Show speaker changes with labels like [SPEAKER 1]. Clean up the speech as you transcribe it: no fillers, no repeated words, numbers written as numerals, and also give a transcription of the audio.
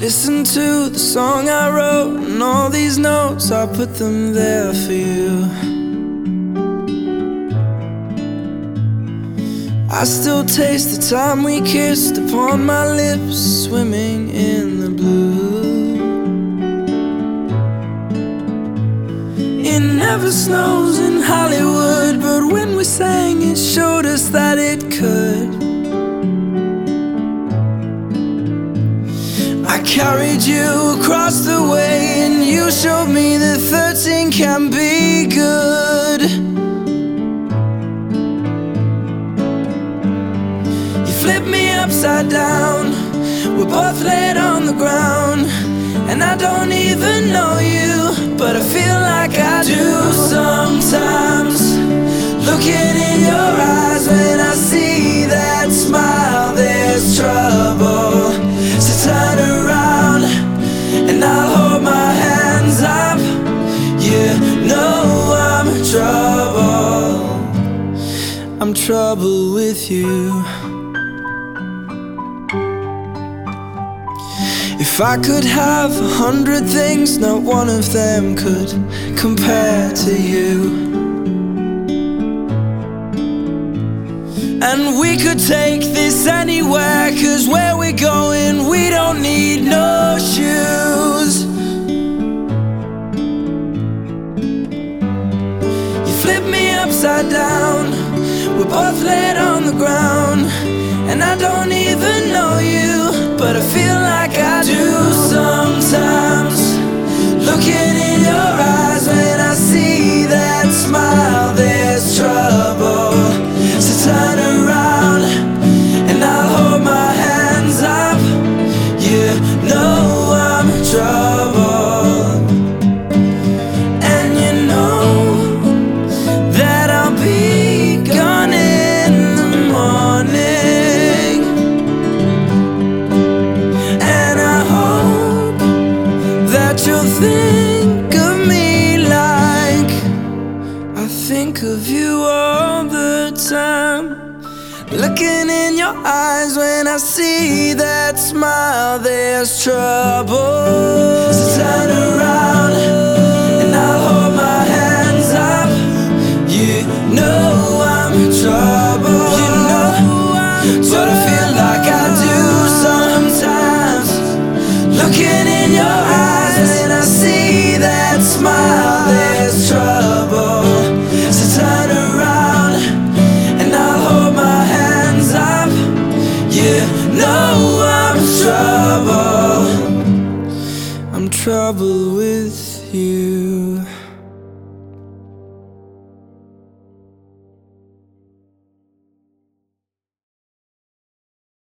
[SPEAKER 1] Listen to the song I wrote, and all these notes, I put them there for you. I still taste the time we kissed upon my lips, swimming in the blue. It never snows in Hollywood, but when we sang it showed us that it could. I carried you across the way, and you showed me that 13 can be good. You flipped me upside down, we're both laid on the ground, and I don't even know you, but I feel like I do sometimes. Looking in your eyes, when I see that smile, there's trouble. So turn around and I'll hold my hands up. You know I'm trouble. I'm trouble with you. If I could have 100 things, not one of them could compare to you. And we could take this anywhere, 'cause where we're going, we don't need no shoes. You flip me upside down, we're both laid on the ground, and I don't even know you, but I feel like I do sometimes. Looking in your eyes, when I see that smile, there's trouble. So turn around and I'll hold my hands up. You know I'm trouble. And you know that I'll be gone in the morning. And I hope that you'll think of me like I think of you all the time. Looking in your eyes, when I see that smile, there's trouble. So turn around and I'll hold my hands up. You know I'm trouble. You know what I feel like I do sometimes. Looking in your eyes, when I see that smile, there's trouble. So turn around and I'll hold my hands up. You know I'm trouble. I'm trouble with